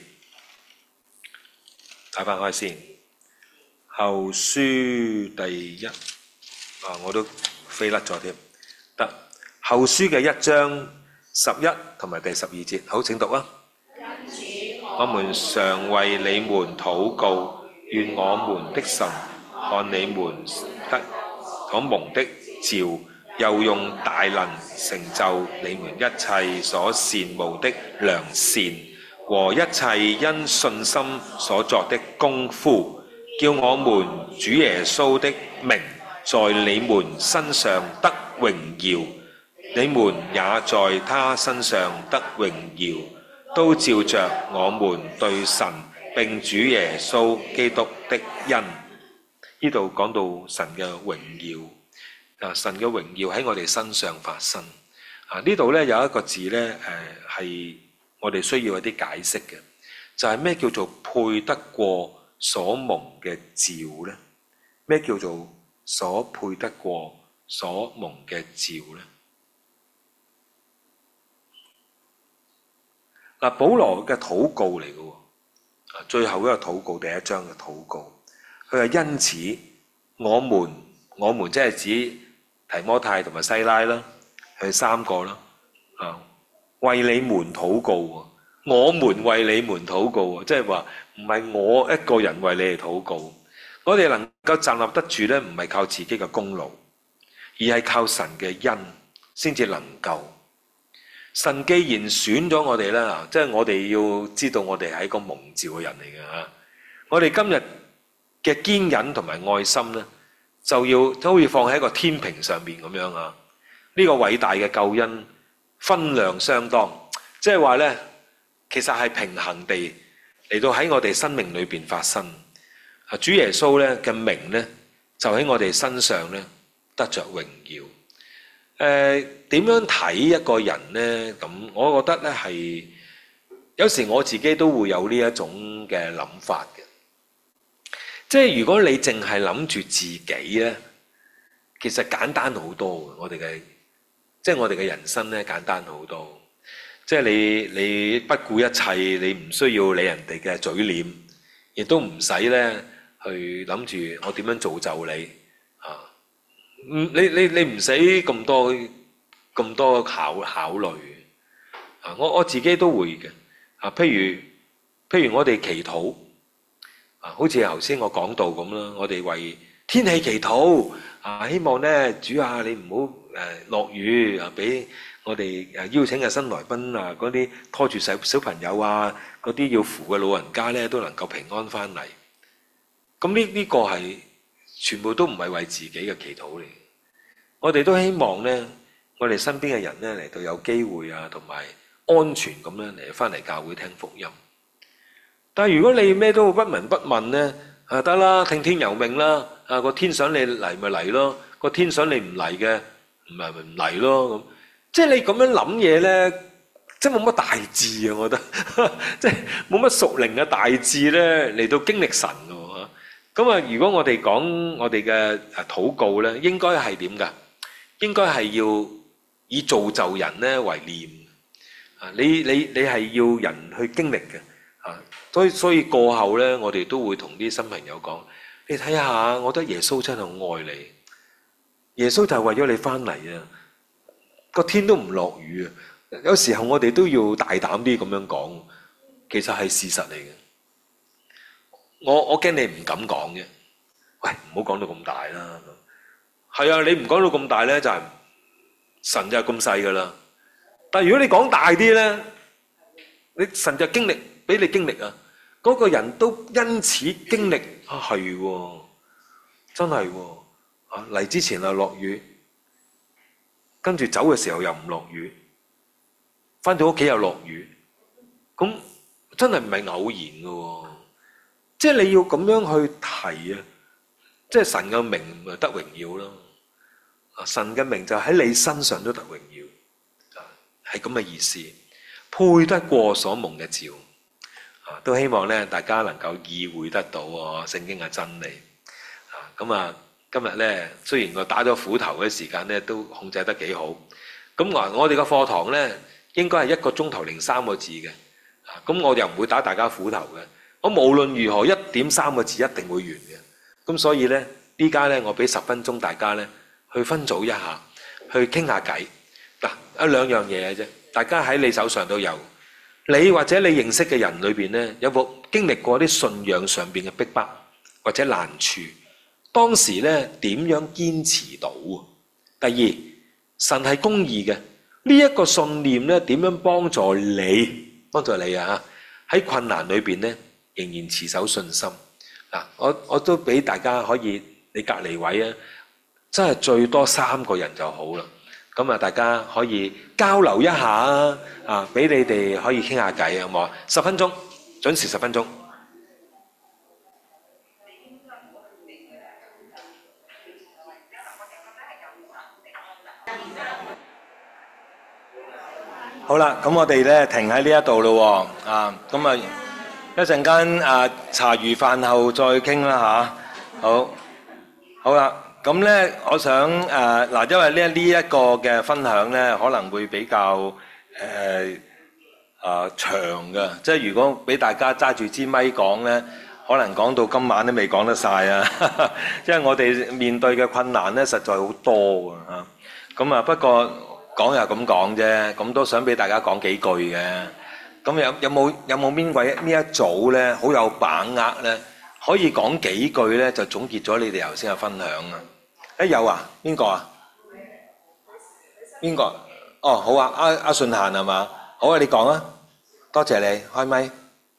打翻開先。後書第一啊，我都飛甩咗添。得後書嘅一章十一同埋第十二節，好，請讀啊。我們常為你們禱告，願我們的神看你們得所蒙的召，又用大能成就你們一切所羨慕的良善和一切因信心所作的功夫，叫我們主耶穌的名在你們身上得榮耀，你們也在他身上得榮耀，都照着我們對神並主耶穌基督的恩。呢度講到神嘅榮耀。啊！神嘅榮耀喺我哋身上發生啊！呢度咧有一個字咧，誒係我哋需要一啲解釋嘅。 就係咩叫做配得過所蒙嘅召呢？咩叫做所配得過所蒙嘅召呢？嗱，保羅嘅禱告嚟嘅喎，最後一個禱告，第一章嘅禱告，佢係因此我們我們即係指提摩太同埋西拉啦，佢三個啦，啊，為你們禱告喎，我們為你們禱告喎，即係話唔係我一個人為你哋禱告，我哋能夠站立得住咧，唔係靠自己嘅功勞，而係靠神嘅恩先至能夠。神既然選咗我哋啦，即係我哋要知道我哋係一個蒙召嘅人嚟嘅嚇。我哋今日嘅堅忍同埋愛心咧，就要都可以放喺一個天平上邊咁樣啊。呢個偉大嘅救恩分量相當，即係話咧，其實係平衡地嚟到喺我哋生命裏邊發生。啊，主耶穌咧嘅名咧，就喺我哋身上咧得着榮耀。誒，點樣睇一個人呢？咁我覺得咧係有時我自己都會有呢一種嘅諗法嘅。即係如果你淨係諗住自己咧，其實簡單好多嘅。我哋嘅即係我哋嘅人生咧簡單好多。即係你你不顧一切，你唔需要理人哋嘅嘴臉，亦都唔使咧去諗住我點樣造就你。嗯，你你你唔使咁多咁多考考慮啊！我我自己都會嘅啊，譬如譬如我哋祈禱啊，好似頭先我講到咁啦，我哋為天氣祈禱啊，希望咧主啊，你唔好誒落雨啊，俾我哋誒邀請嘅新來賓啊，嗰啲拖住細小朋友啊，嗰啲要扶嘅老人家咧，都能夠平安翻嚟。咁呢呢個係。全部都唔係為自己嘅祈禱嚟，我哋都希望呢，我哋身邊嘅人呢嚟到有機會啊，同埋安全咁樣嚟翻嚟教會聽福音。但係如果你咩都不聞不問呢，啊得啦，聽天由命啦，啊個天想你嚟咪嚟咯，個天想你唔嚟嘅，唔係咪唔嚟咯咁。即係你咁樣諗嘢呢，即係冇乜大志啊！我覺得，即係冇乜屬靈嘅大志呢嚟到經歷神嘅。咁啊！如果我哋講我哋嘅誒禱告咧，應該係點㗎？應該係要以造就人咧為念啊！你你你係要人去經歷嘅啊！所以所以過後咧，我哋都會同啲新朋友講：你睇下，我覺得耶穌真係好愛你。耶穌就係為咗你翻嚟啊！個天都唔落雨啊！有時候我哋都要大膽啲咁樣講，其實係事實嚟嘅。我我驚你唔敢講嘅，喂，唔好講到咁大啦。係啊，你唔講到咁大咧，就係神就係咁細噶啦。但係如果你講大啲咧，你神就經歷俾你經歷啊，嗰個人都因此經歷啊，係喎，真係喎啊！嚟之前啊落雨，跟住走嘅時候又唔落雨，翻到屋企又落雨，咁真係唔係偶然嘅喎。即係你要咁樣去提啊！即係神嘅名咪得榮耀咯。啊，神嘅名就喺你身上都得榮耀，啊，係咁嘅意思，配得過所蒙嘅召。啊，都希望咧大家能夠意會得到喎聖經嘅真理。啊，咁啊，今日咧雖然我打咗斧頭嘅時間咧都控制得幾好。咁我我哋嘅課堂咧應該係一個鐘頭零三個字嘅。啊，咁我又唔會打大家斧頭嘅。我無論如何一點三個字一定會完嘅，咁所以呢，依家呢，我俾十分鐘大家呢去分組一下，去傾下偈。嗱，有兩樣嘢嘅啫，大家喺你手上都有，你或者你認識嘅人裏邊呢，有冇經歷過啲信仰上邊嘅逼迫或者難處？當時呢點樣堅持到？第二，神係公義嘅，呢一個信念呢點樣幫助你？幫助你啊！喺困難裏邊呢，仍然持守信心嗱，我我都俾大家可以，你隔離位啊，真係最多三個人就好啦。咁啊，大家可以交流一下啊，啊，俾你哋可以傾下偈，好唔好啊？十分鐘，準時十分鐘。好啦，咁我哋咧停喺呢一度咯喎，啊，咁啊。 一陣間啊茶餘飯後再傾啦嚇。好，好啦，咁咧我想誒嗱，因為咧呢一個嘅分享咧可能會比較誒啊長嘅，即係如果俾大家揸住支咪講咧，可能講到今晚都未講得晒啊！因為我哋面對嘅困難咧實在好多啊嚇。咁啊不過講又咁講啫，咁都想俾大家講幾句嘅。咁有有冇有冇邊位呢一組咧好有把握咧，可以講幾句咧就總結咗你哋頭先嘅分享啊？誒有啊？邊個啊？邊個？哦好啊，阿阿順嫻係嘛？好啊，你講啊！多謝你開咪。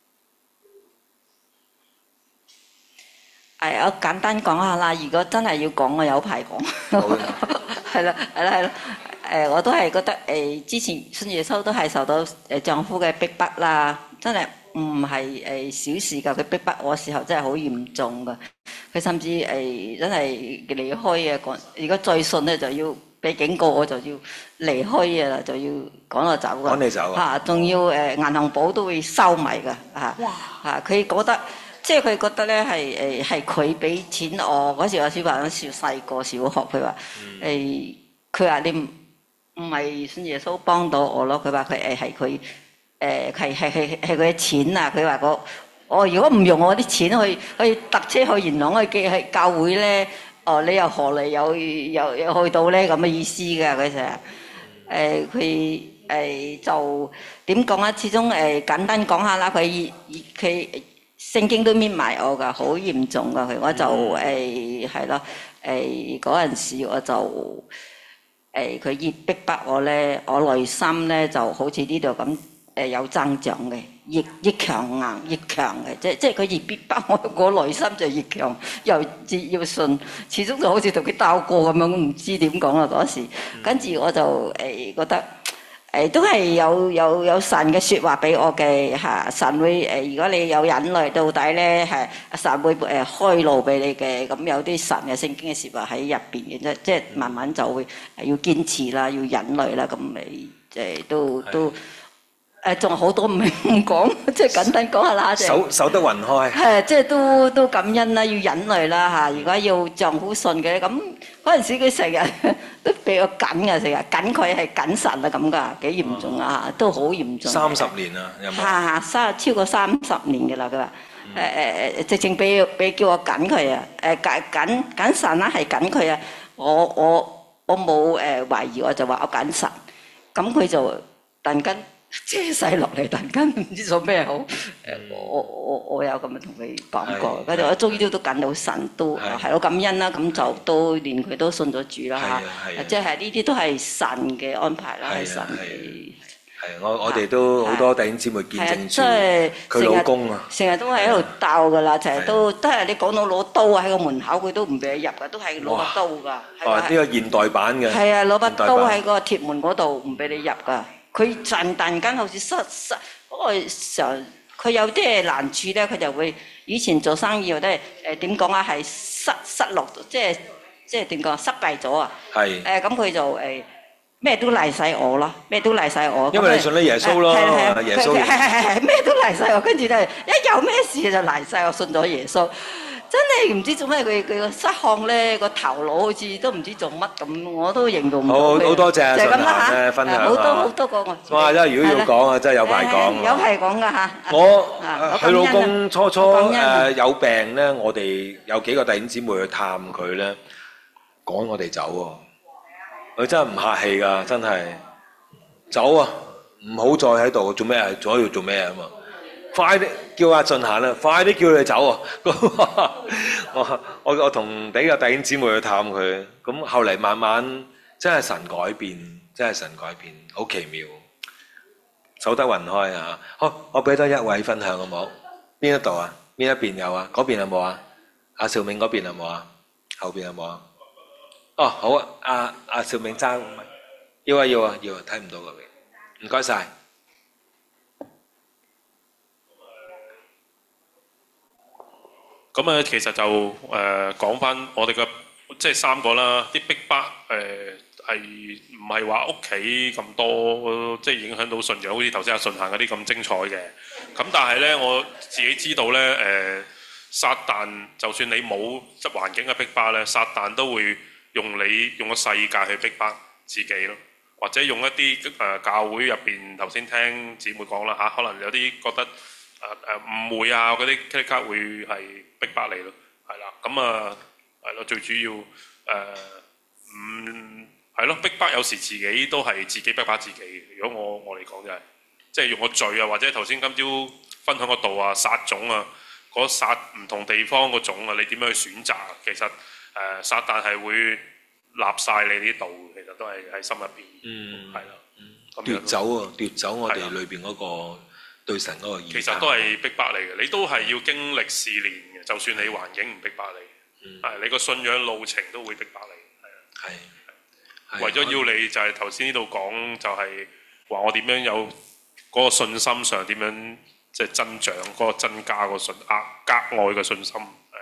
誒，我簡單講下啦。如果真係要講，我有排講。係啦，係啦，係啦。誒，我都係覺得誒，之前信耶穌都係受到誒丈夫嘅逼迫啦，真係唔係誒小事㗎。佢逼迫我時候真係好嚴重㗎。佢甚至誒真係離開啊！講如果再信咧，就要俾警告，我就要離開啊，就要趕我走㗎。 趕你走啊！ 嚇，仲要誒銀行簿都會收埋㗎嚇嚇。佢覺得即係佢覺得咧係誒係佢俾錢我嗰時，我小朋友小細個小學，佢話誒佢話你唔。唔係信耶穌幫到我咯，佢話佢誒係佢誒係係係係佢嘅錢啊！佢話我我如果唔用我啲錢去去搭車去元朗去去教會咧，哦你又何嚟有有有去到咧咁嘅意思㗎？佢成日誒佢誒就點講啊？始終誒、呃、簡單講下啦，佢佢聖經都搣埋我㗎，好嚴重㗎佢，我就誒係咯誒嗰陣時我就。誒佢越逼迫我咧，我內心咧就好似呢度咁誒有增長嘅，越越強硬越強嘅，即即係佢越逼迫我，我內心就越強，又要信，始終就好似同佢鬥過咁樣，唔知點講啦嗰時。跟住我就誒、呃、覺得誒、呃、都係有有有神嘅説話俾我嘅嚇，神會誒、呃、如果你有忍耐到底咧係神會誒、呃、開路俾你嘅，咁有啲神嘅聖經嘅説話喺入邊嘅啫，即係慢慢就會要堅持啦，要忍耐啦，咁咪誒都都誒仲有好多唔明唔講，即係簡單講下啦。 守守得雲開。 係即係都都感恩啦，要忍耐啦嚇。如果要丈夫信嘅咁嗰陣時，佢成日都比較緊嘅，成日緊佢係緊神啊咁噶，幾嚴重啊嚇，都好嚴重。 三十年啊，有冇？ 嚇嚇，三超過三十年嘅啦，佢話誒誒誒，直情俾俾叫我緊佢啊，誒緊緊緊神啦，係緊佢啊。我我我冇誒懷疑，我就話我緊神，咁佢就突然間遮曬落嚟，突然間唔知做咩好。誒，我我我有咁樣同佢講過，跟住我終於都都緊到神，都係咯感恩啦。咁就都連佢都信咗主啦嚇。即係呢啲都係神嘅安排啦，係神嘅。 係我我哋都好多弟兄姊妹見證住佢老公啊， 成日都喺度鬥噶啦，成日都都係你講到攞刀喺個門口，佢都唔俾你入噶，都係攞個刀噶。 哦，呢個現代版嘅。係啊，攞把刀喺個鐵門嗰度唔俾你入噶。佢突然間好似失失嗰個時候，佢有啲嘢難處咧，佢就會以前做生意或者係誒點講啊，係失失落，即係即係點講失敗咗啊。係。誒咁佢就誒。咩都賴曬我咯，咩都賴曬我。 因為你信咗耶穌咯，耶穌。 係係係係，咩都賴曬我，跟住咧一有咩事就賴曬我，信咗耶穌。真係唔知做咩，佢佢個失控咧，個頭腦好似都唔知做乜咁，我都形容唔到。 好好多謝就係咁啦嚇， 分享好多好多個我。 哇！真係如果要講啊，真係有排講。 有排講㗎嚇。 我佢老公初初誒有病咧，我哋有幾個弟兄姊妹去探佢咧，趕我哋走喎。佢真係唔客氣㗎，真係走啊！唔好再喺度，做咩啊？仲喺度做咩啊？嘛，快啲叫阿俊行啦！快啲叫佢走啊！我我我同幾個弟兄姊妹去探佢，咁後嚟慢慢真係神改變，真係神改變，好奇妙，守得雲開啊！好，我俾多一位分享好冇？邊一度啊？邊一邊有啊？嗰邊有冇啊？阿兆銘嗰邊有冇啊？後邊有冇啊？哦，好啊，阿阿兆銘爭，要啊要啊要啊，睇唔到嗰邊，唔該晒。 咁啊，其實就誒講翻我哋嘅即係三個啦，啲逼迫誒係唔係話屋企咁多，即係影響到信仰，好似頭先阿順行嗰啲咁精彩嘅。咁但係呢，我自己知道呢，誒、呃、撒旦就算你冇即環境嘅逼迫呢，撒旦都會用你用個世界去逼迫自己咯，或者用一啲誒、呃、教會入邊頭先聽姊妹講啦嚇，可能有啲覺得誒誒誤會啊嗰啲即刻會係逼迫你咯，係啦，咁啊係咯，最主要誒唔係咯，逼迫有時自己都係自己逼迫自己。如果我我嚟講就係、是，即係用個罪啊，或者頭先今朝分享個道啊，撒種啊，嗰撒唔同地方個種啊，你點樣去選擇？其實誒、呃、撒旦係會立晒你啲道，其實都係喺心入邊，嗯，係啦，嗯， 奪走啊，奪走我哋裏邊嗰個對神嗰個意。 其實都係逼迫你嘅，你都係要經歷試煉嘅。就算你環境唔逼迫你，係、嗯、你個信仰路程都會逼迫你，係啊，係為咗要你就係頭先呢度講，就係話我點樣有嗰個信心上點樣即係增長嗰、嗰個增加個信額格外嘅信心。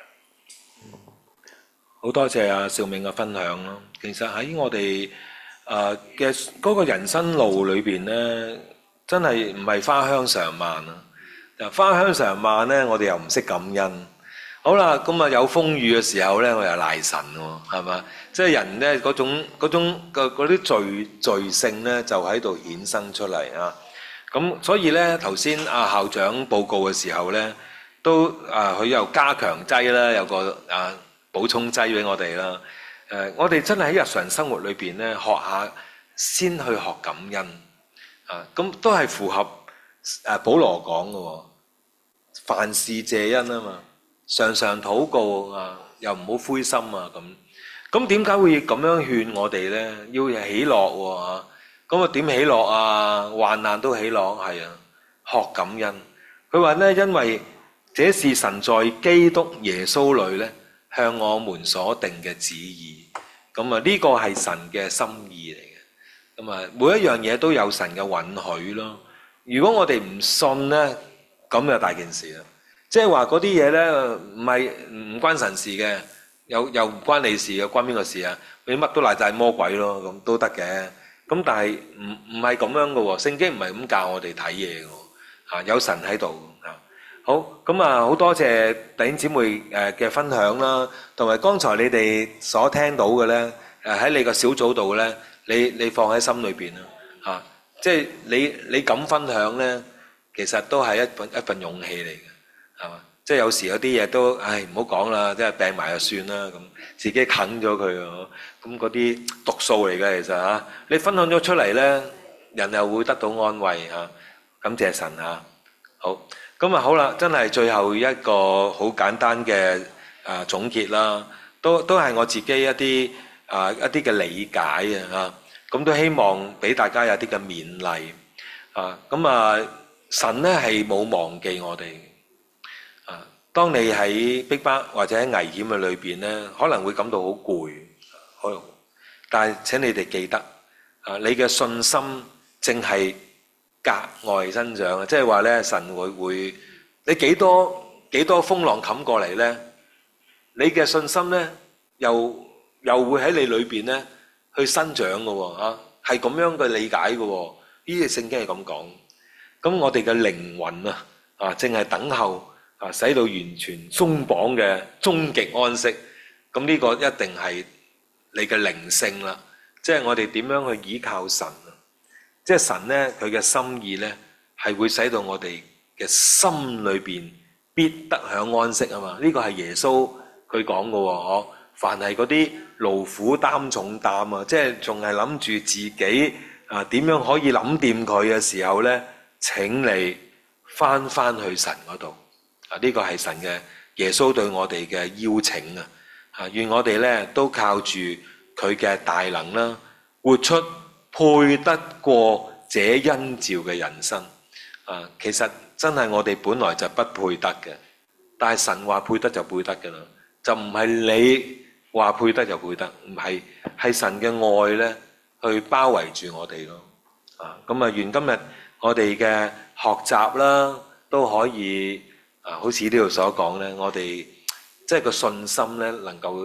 好多謝阿兆銘嘅分享咯。其實喺我哋誒嘅嗰個人生路裏邊咧，真係唔係花香常漫啊！嗱，花香常漫咧，我哋又唔識感恩。好啦，咁啊有風雨嘅時候咧，我又賴神喎，係嘛？即係人咧嗰種嗰種嗰啲罪罪性咧，就喺度衍生出嚟啊！咁所以咧，頭先阿校長報告嘅時候咧，都啊佢又加強劑啦，有個啊。補充劑俾我哋啦，誒、呃，我哋真係喺日常生活裏邊咧，學下先去學感恩，啊，咁都係符合誒、啊、保羅講嘅，凡事謝恩啊嘛，常常禱告啊，又唔好灰心啊咁，咁點解會咁樣勸我哋咧？要喜樂喎，咁啊點喜樂啊？患難都喜樂，係啊，學感恩。佢話咧，因為這是神在基督耶穌裏咧，向我們所定嘅旨意，咁啊呢個係神嘅心意嚟嘅，咁啊每一樣嘢都有神嘅允許咯。如果我哋唔信呢，咁就大件事啦。即係話嗰啲嘢呢，唔係唔關神事嘅，又又唔關你事嘅，關邊個事啊？你乜都賴晒魔鬼咯，咁都得嘅。咁但係唔唔係咁樣嘅喎，聖經唔係咁教我哋睇嘢嘅喎，嚇有神喺度。好，咁啊，好多謝弟兄姊妹誒嘅分享啦，同埋剛才你哋所聽到嘅咧，誒喺你個小組度咧，你你放喺心裏邊啦，嚇，即係你你咁分享咧，其實都係一份一份勇氣嚟嘅，係嘛？即係有時有啲嘢都，唉，唔好講啦，即係病埋就算啦，咁自己啃咗佢啊，咁嗰啲毒素嚟嘅其實嚇，你分享咗出嚟咧，人又會得到安慰嚇，感謝神嚇，好。咁啊好啦，真係最後一個好簡單嘅啊總結啦，都都係我自己一啲啊一啲嘅理解啊，咁都希望俾大家有啲嘅勉勵啊。咁啊，神咧係冇忘記我哋啊。當你喺逼迫或者喺危險嘅裏邊咧，可能會感到好攰，可能，但係請你哋記得啊，你嘅信心正係格外增長啊！即係話咧，神會會你幾多幾多風浪冚過嚟咧，你嘅信心咧又又會喺你裏邊咧去生長嘅喎嚇，係咁樣嘅理解嘅喎。呢啲聖經係咁講。咁我哋嘅靈魂啊啊，正係等候啊，使到完全鬆綁嘅終極安息。咁呢個一定係你嘅靈性啦。即係我哋點樣去依靠神。即係神咧，佢嘅心意咧，係會使到我哋嘅心裏邊必得享安息啊嘛！呢個係耶穌佢講嘅喎，嗬！凡係嗰啲勞苦擔重擔啊，即係仲係諗住自己啊點樣可以諗掂佢嘅時候咧，請你翻翻去神嗰度啊！呢個係神嘅耶穌對我哋嘅邀請啊！啊，願我哋咧都靠住佢嘅大能啦，活出配得過這恩召嘅人生啊！其實真係我哋本來就不配得嘅，但係神話配得就配得㗎啦，就唔係你話配得就配得，唔係，係神嘅愛咧去包圍住我哋咯啊！咁啊，願今日我哋嘅學習啦都可以啊，好似呢度所講咧，我哋即係個信心咧能夠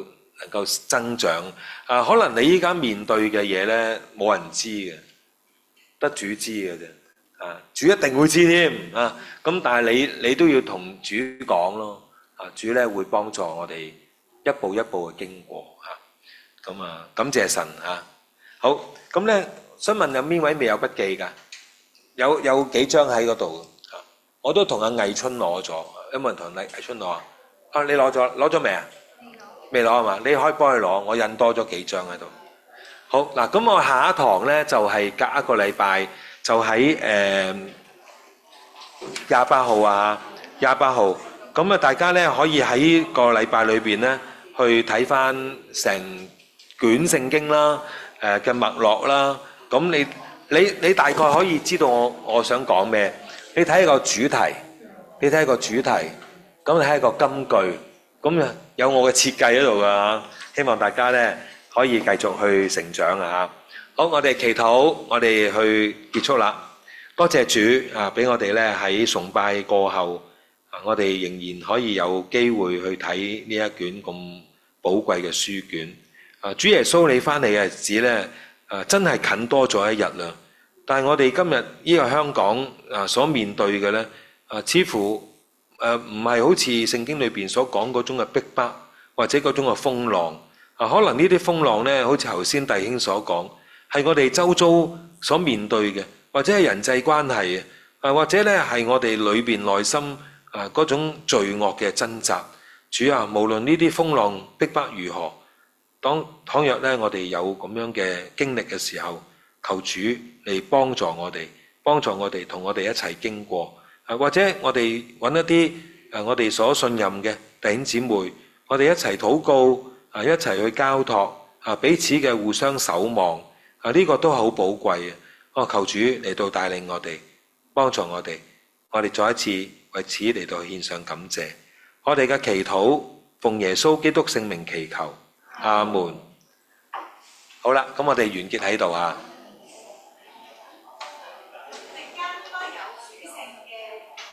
能夠增長。啊，可能你依家面對嘅嘢咧，冇人知嘅，得主知嘅啫。啊，主一定會知添啊。咁但係你你都要同主講咯。啊，主咧會幫助我哋一步一步嘅經過嚇。咁啊，感謝神啊。好，咁咧想問有邊位未有筆記㗎？有有幾張喺嗰度啊？我都同阿魏春攞咗，有冇人同魏魏春攞啊？啊，你攞咗攞咗未啊？未攞係嘛？你可以幫佢攞，我印多咗幾張喺度。好嗱，咁我下一堂咧就係隔一個禮拜，就喺誒廿八號啊，廿八號。咁啊，大家咧可以喺個禮拜裏邊咧去睇翻成卷聖經啦，誒嘅脈絡啦。咁你你你大概可以知道我我想講咩？你睇個主題，你睇個主題，咁你睇個金句，咁啊有我嘅設計喺度噶。希望大家咧可以繼續去成長啊！好，我哋祈禱，我哋去結束啦。多謝主啊，俾我哋咧喺崇拜過後。我哋仍然可以有機會去睇呢一卷咁寶貴嘅書卷。啊，主耶穌你翻嚟嘅日子咧，啊真係近多咗一日啦。但係我哋今日呢個香港啊所面對嘅咧，啊似乎誒唔係好似聖經裏邊所講嗰種嘅逼迫，或者嗰種嘅風浪。啊，可能呢啲風浪咧，好似頭先弟兄所講，係我哋周遭所面對嘅，或者係人際關係啊，或者咧係我哋裏邊內心。啊！嗰種罪惡嘅掙扎，主啊，無論呢啲風浪逼迫如何，當倘若咧我哋有咁樣嘅經歷嘅時候，求主嚟幫助我哋，幫助我哋同我哋一齊經過。啊，或者我哋揾一啲誒我哋所信任嘅弟兄姊妹，我哋一齊禱告，啊一齊去交託，啊彼此嘅互相守望，啊呢個都好寶貴嘅。哦，求主嚟到帶領我哋，幫助我哋，我哋再一次。為此嚟到獻上感謝，我哋嘅祈禱奉耶穌基督聖名祈求，阿門。好啦，咁我哋完結喺度啊。 陣間應該有主聖嘅。